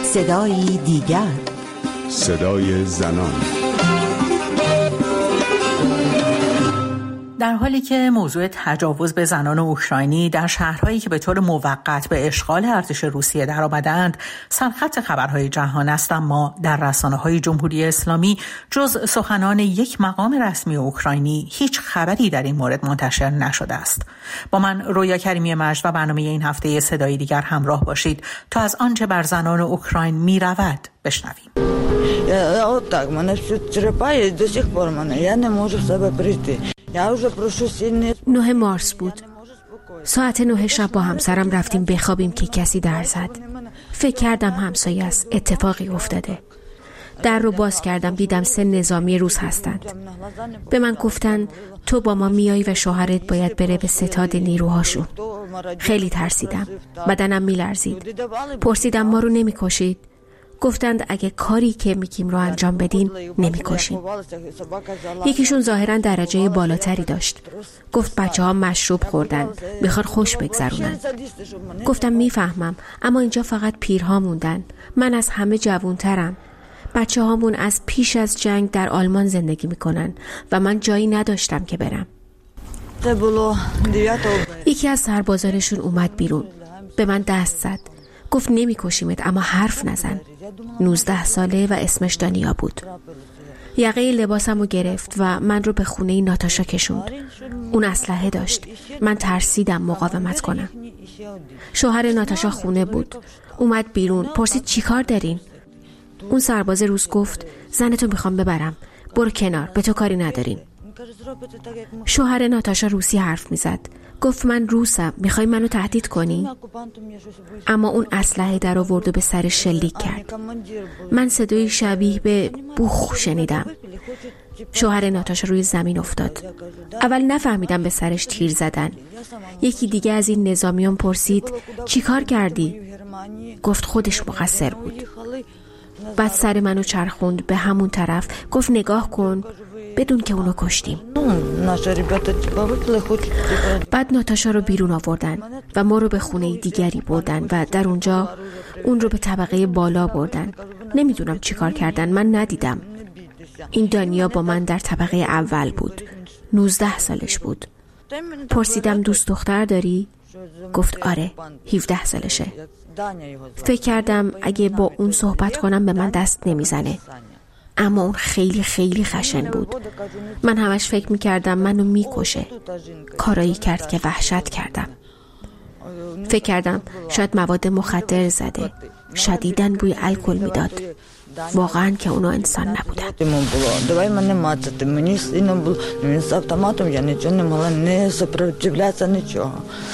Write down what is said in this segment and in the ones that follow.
صدایی دیگر، صدای زنان. در حالی که موضوع تجاوز به زنان اوکراینی در شهرهایی که به طور موقت به اشغال ارتش روسیه درآمدند سرخط خبرهای جهان است، اما در رسانه‌های جمهوری اسلامی جز سخنان یک مقام رسمی اوکراینی هیچ خبری در این مورد منتشر نشده است. با من رویا کریمی مجد و برنامه این هفته صدای دیگر همراه باشید تا از آنچه بر زنان اوکراین می‌رود بشنویم. Вот так, мене все черепає, до сих пор мене, я не можу в себе прийти. Я вже прошу сильні. 9 مارس بود. ساعت 9 شب با همسرم رفتیم بخوابیم که کسی در زد. فکر کردم همسایه است، اتفاقی افتاده. در رو باز کردم، دیدم 3 نظامی روس هستند. به من گفتن تو با ما میایی و شوهرت باید بره به ستاد نیروهاشون. خیلی ترسیدم، بدنم میلرزید. پرسیدم ما رو نمیکشید؟ گفتند اگه کاری که میگیم رو انجام بدین نمیکشیم. یکیشون ظاهرا درجه بالاتری داشت. گفت بچه‌ها مشروب خوردن، میخوان خوش بگذرونن. گفتم میفهمم، اما اینجا فقط پیرها موندن. من از همه جوانترم. بچه‌هامون از پیش از جنگ در آلمان زندگی میکنن و من جایی نداشتم که برم. یکی از سربازانشون اومد بیرون، به من دست زد. گفت نمیکشیمت اما حرف نزن. 19 ساله و اسمش دانیا بود. یقه لباسمو گرفت و من رو به خونه ناتاشا کشوند. اون اسلحه داشت. من ترسیدم مقاومت کنم. شوهر ناتاشا خونه بود. اومد بیرون، پرسید چی کار دارین؟ اون سرباز روس گفت زنتو میخوام ببرم، برو کنار، به تو کاری نداریم. شوهر ناتاشا روسی حرف میزد. گفت من روسم، میخوای منو تهدید کنی؟ اما اون اسلحه در آورد و به سر شلیک کرد. من صدای شبیه به بوخ شنیدم. شوهر ناتاشا روی زمین افتاد. اول نفهمیدم به سرش تیر زدن. یکی دیگه از این نظامیان پرسید چی کار کردی؟ گفت خودش مقصر بود. بعد سر منو چرخوند به همون طرف. گفت نگاه کن، بدون که اونو کشتیم. بعد ناتاشا رو بیرون آوردن و ما رو به خونه دیگری بردن و در اونجا اون رو به طبقه بالا بردن. نمیدونم چی کار کردن، من ندیدم. این دانیا با من در طبقه اول بود. 19 سالش بود. پرسیدم دوست دختر داری؟ گفت آره، 17 سالشه. فکر کردم اگه با اون صحبت کنم به من دست نمیزنه، اما اون خیلی خیلی خشن بود. من همش فکر میکردم منو میکشه. کارایی کرد که وحشت کردم. فکر کردم شاید مواد مخدر زده. شدیداً بوی الکل میداد. واقعاً که اونا انسان نبودن. Давай мене мацати. Мені сильно було. Він з автоматом, я нічого не могла, не сопротивлятися нічого.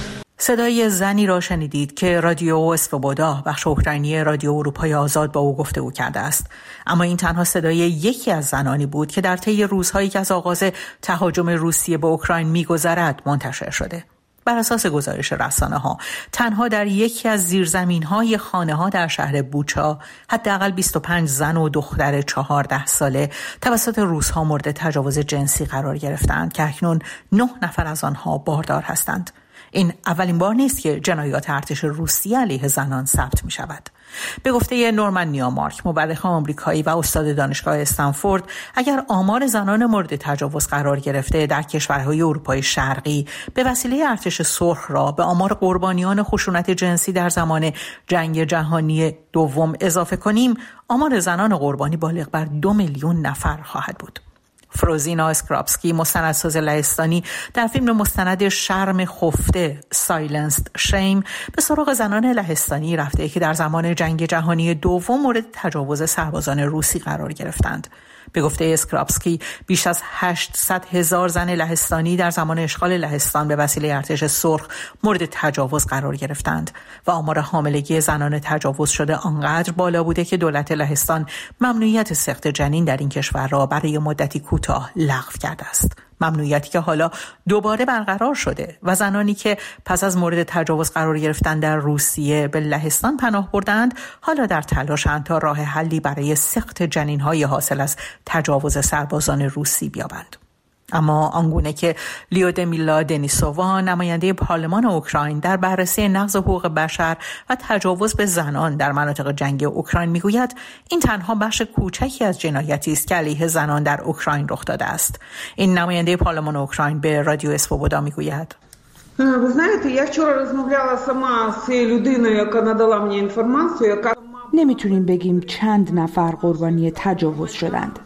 صدای زنی را شنیدید که رادیو اسوبودا، بخش اوکراینی رادیو اروپای آزاد، با او گفتگو کرده است. اما این تنها صدای یکی از زنانی بود که در طی روزهایی که از آغاز تهاجم روسیه به اوکراین می‌گذرد منتشر شده. بر اساس گزارش رسانه‌ها، تنها در یکی از زیرزمین‌های خانه‌ها در شهر بوچا حداقل 25 زن و دختر 14 ساله توسط روس‌ها مورد تجاوز جنسی قرار گرفتند که اکنون 9 نفر از آنها باردار هستند. این اولین بار نیست که جنایات ارتش روسیه علیه زنان ثبت می شود. به گفته نورمن نیامارک، مورخ آمریکایی و استاد دانشگاه استنفورد، اگر آمار زنان مورد تجاوز قرار گرفته در کشورهای اروپای شرقی به وسیله ارتش سرخ را به آمار قربانیان خشونت جنسی در زمان جنگ جهانی دوم اضافه کنیم، آمار زنان قربانی بالغ بر 2 میلیون نفر خواهد بود. فروزینا اسکرابسکی، مستندساز لهستانی، در فیلم مستند شرم خفته سایلنسد شیم به سراغ زنان لهستانی رفته که در زمان جنگ جهانی دوم مورد تجاوز سربازان روسی قرار گرفتند. به گفته اسکرابسکی، بیش از 800,000 زن لهستانی در زمان اشغال لهستان به وسیله ارتش سرخ مورد تجاوز قرار گرفتند و آمار حاملگی زنان تجاوز شده آنقدر بالا بوده که دولت لهستان ممنوعیت سقط جنین در این کشور را برای مدتی کوتاه لغو کرده است. ممنوعیتی که حالا دوباره برقرار شده و زنانی که پس از مورد تجاوز قرار گرفتن در روسیه به لهستان پناه بردند حالا در تلاشند تا راه حلی برای سقط جنین‌های حاصل از تجاوز سربازان روسی بیابند. اما آنگونه که لیودمیلا دنیسووا نماینده پارلمان اوکراین در بررسی نقض حقوق بشر و تجاوز به زنان در مناطق جنگی اوکراین میگوید، این تنها بخش کوچکی از جنایتی است که علیه زنان در اوکراین رخ داده است. این نماینده پارلمان اوکراین به رادیو اسوبودا میگوید: Ви знаєте, я вчора розмовляла сама з людиною, яка надала мені інформацію, яка نمیتونیم بگیم چند نفر قربانی تجاوز شدند.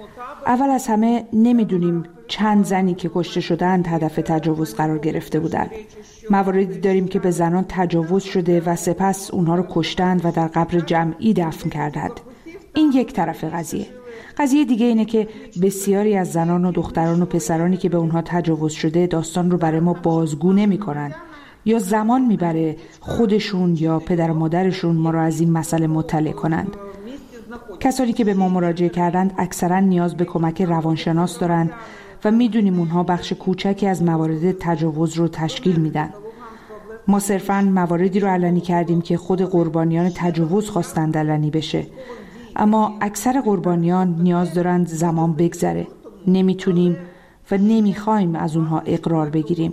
اول از همه نمیدونیم چند زنی که کشته شدند هدف تجاوز قرار گرفته بودند. مواردی داریم که به زنان تجاوز شده و سپس اونها رو کشتند و در قبر جمعی دفن کردند. این یک طرف قضیه. قضیه دیگه اینه که بسیاری از زنان و دختران و پسرانی که به اونها تجاوز شده داستان رو برای ما بازگو نمی‌کنن یا زمان میبره خودشون یا پدر و مادرشون ما رو از این مسئله مطلع کنند. کسانی که به ما مراجعه کردند اکثرا نیاز به کمک روانشناس دارند و میدونیم اونها بخش کوچکی از موارد تجاوز رو تشکیل میدن. ما صرفاً مواردی رو علنی کردیم که خود قربانیان تجاوز خواستند علنی بشه، اما اکثر قربانیان نیاز دارند زمان بگذره. نمیتونیم و نمیخوایم از اونها اقرار بگیریم.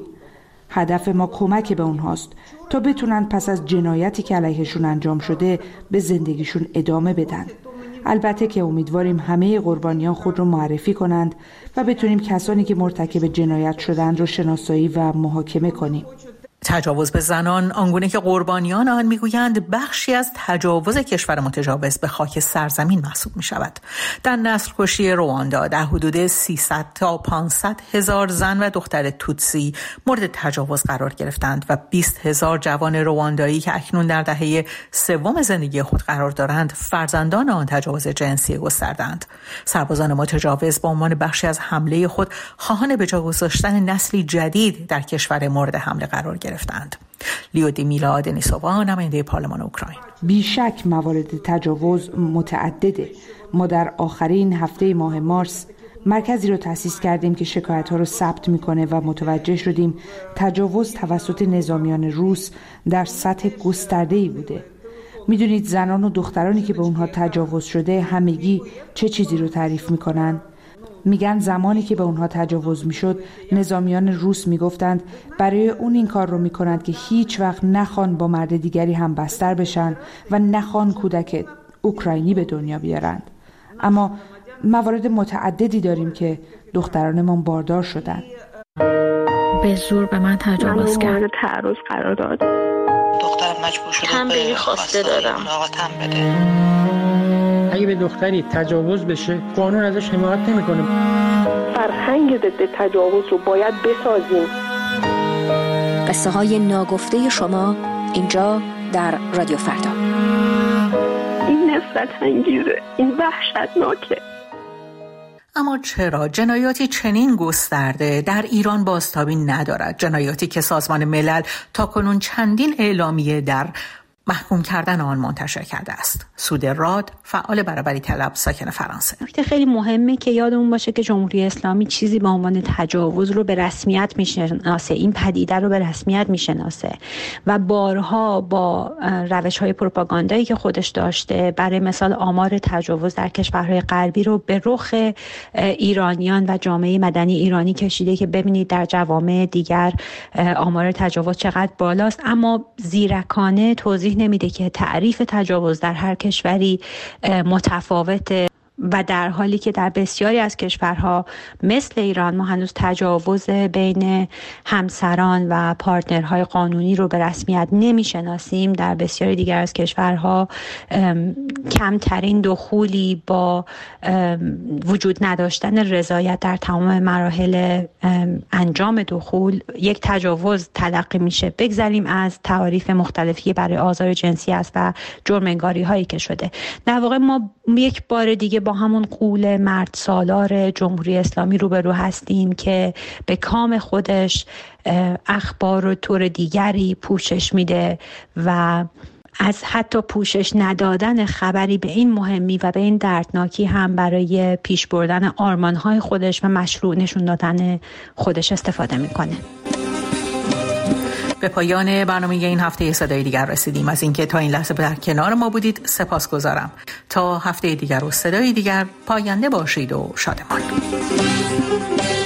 هدف ما کمک به اونهاست تا بتونن پس از جنایتی که علیهشون انجام شده به زندگیشون ادامه بدن. البته که امیدواریم همه قربانیان خود رو معرفی کنند و بتونیم کسانی که مرتکب جنایت شدند رو شناسایی و محاکمه کنیم. تجاوز به زنان، آنگونه که قربانیان آن میگویند، بخشی از تجاوز کشور متجاوز به خاک سرزمین محسوب می شود. در نسل‌کشی رواندا در حدود 300 تا 500 هزار زن و دختر توتسی مورد تجاوز قرار گرفتند و 20,000 جوان رواندایی که اکنون در دهه سوم زندگی خود قرار دارند فرزندان آن تجاوز جنسی گستردند. سربازان متجاوز به عنوان بخشی از حمله خود خواهان به جا گذاشتن نسلی جدید در کشور مورد حمله قرار گرفتند. لیودمیلا دنیسووا نماینده پارلمان اوکراین: بیشک موارد تجاوز متعدده. ما در آخرین هفته ماه مارس مرکزی رو تأسیس کردیم که شکایت‌ها رو ثبت می‌کنه و متوجه شدیم تجاوز توسط نظامیان روس در سطح گسترده‌ای بوده. می‌دونید زنان و دخترانی که به اونها تجاوز شده همگی چه چیزی رو تعریف می‌کنن؟ میگن زمانی که به اونها تجاوز میشد نظامیان روس میگفتند برای اون این کار رو میکنند که هیچ وقت نخوان با مرد دیگری هم بستر بشن و نخوان کودک اوکراینی به دنیا بیارند. اما موارد متعددی داریم که دخترانمون باردار شدن. به زور به من تجاوز کرد. مورد تعرض قرار داد. دخترم مجبور شده به خواسته دادم. ملاقاتم بده. اگه به دختری تجاوز بشه قانون ازش حمایت نمیکنه. فرهنگ ضد تجاوز رو باید بسازیم. قصه های ناگفته شما اینجا در رادیو فردا. این نفرت انگیزه، این وحشتناکه. اما چرا جنایاتی چنین گسترده در ایران بازتابی ندارد؟ جنایاتی که سازمان ملل تاکنون چندین اعلامیه در محکوم کردن آن منتشر کرده است. سود راد، فعال برابری طلب، ساکن فرانسه: نکته خیلی مهمه که یادمون باشه که جمهوری اسلامی چیزی به عنوان تجاوز رو به رسمیت میشناسه، این پدیده رو به رسمیت میشناسه و بارها با روش‌های پروپاگاندایی که خودش داشته، برای مثال آمار تجاوز در کشورهای غربی رو به رخ ایرانیان و جامعه مدنی ایرانی کشیده که ببینید در جوامع دیگر آمار تجاوز چقدر بالاست، اما زیرکانه توضیح نمیده که تعریف تجاوز در هر کشوری متفاوته و در حالی که در بسیاری از کشورها مثل ایران ما هنوز تجاوز بین همسران و پارتنرهای قانونی رو به رسمیت نمیشناسیم، در بسیاری دیگر از کشورها کمترین دخولی با وجود نداشتن رضایت در تمام مراحل انجام دخول یک تجاوز تلقی میشه. بگذاریم از تعاریف مختلفی برای آزار جنسی است و جرم انگاری هایی که شده. در واقع ما یک بار دیگه با همون غول مرد سالار جمهوری اسلامی روبرو هستیم که به کام خودش اخبار رو طور دیگری پوشش میده و از حتی پوشش ندادن خبری به این مهمی و به این دردناکی هم برای پیش بردن آرمانهای خودش و مشروع نشون دادن خودش استفاده میکنه. به پایان برنامه این هفته صدای دیگر رسیدیم. از اینکه تا این لحظه در کنار ما بودید سپاسگزارم. تا هفته دیگر و صدای دیگر، پاینده باشید و شادمان.